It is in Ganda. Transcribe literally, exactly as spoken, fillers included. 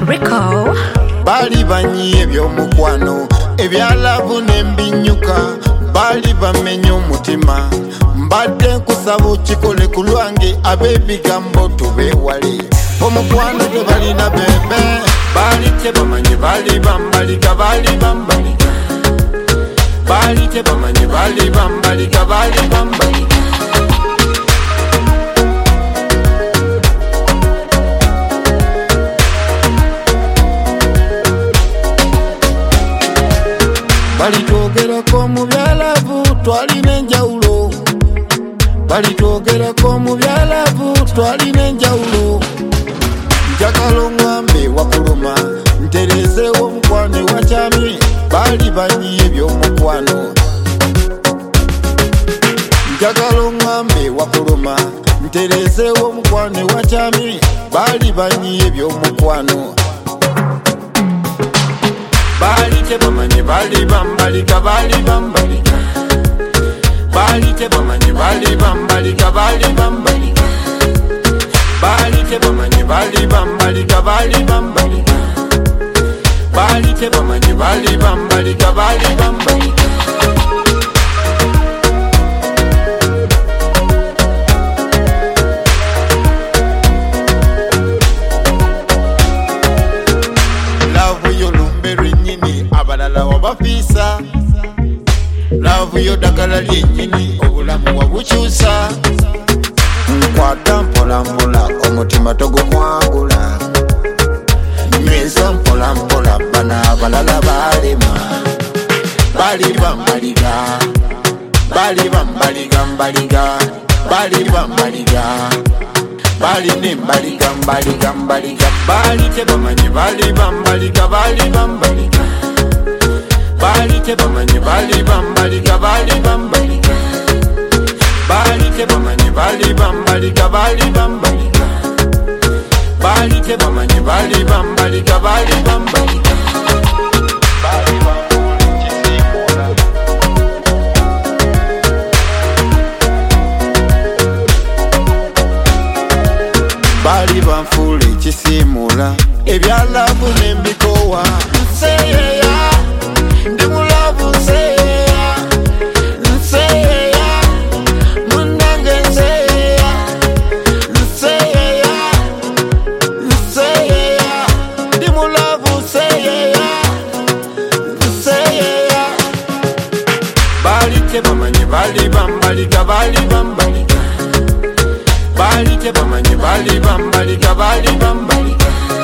Rico Bali banyi ebyomukwano ebyalavu nembinyuka bali bamenyo mutima mbadde nkusaba okikole ku lwange ab'ebigambo tubewale omukwano tebalina bebe bali tebamanyi bali bambalika bali bambalika bali tebamanyi bali bambalika bali bambalika Balitwogerako mu byalavu twalina enjawulo Balitwogerako mu byalavu twalina enjawulo Njagala oŋŋambe wakuluma ntereezeewo omukwano ewakyami bali banyi ebyomukwano Njagala oŋŋambe wakuluma ntereezeewo omukwano ewakyami bali banyi ebyomukwano Bali tebamanyi bali bambalika bali bambalika Bali tebamanyi bali bambalika bali bambalika Bali tebamanyi bali bambalika bali bambalika Bali tebamanyi bali bambalika bali bambalika Abalala wabafisa Love yo dagala lyenyini obulamu wabukyusa Nkwata mpola mpola omutima togukwangula Nyweza mpola mpola bana abalala balema Bali bambaliga Bali bambaliga mbaliga Bali bambaliga Bali nembaliga mbaliga mbaliga Bali tebamanyi bali bambaliga bali bambaliga Bali tebamanyi bali bambalika bali bambalika Bali tebamanyi bali bambalika bali bambalika Bali tebamanyi bali bambalika bali bambalika Bali bamfule kisimula Bali bamfule kisimula ebyalavu nembikowa Nseyeya Ndi mulavu nseya, nseya, munange nseya, nseya, nseya, ndi mulavu nseya, nseya. Bali tebamanyi bali bambalika bali bambalika Bali tebamanyi bali bambalika bali bambalika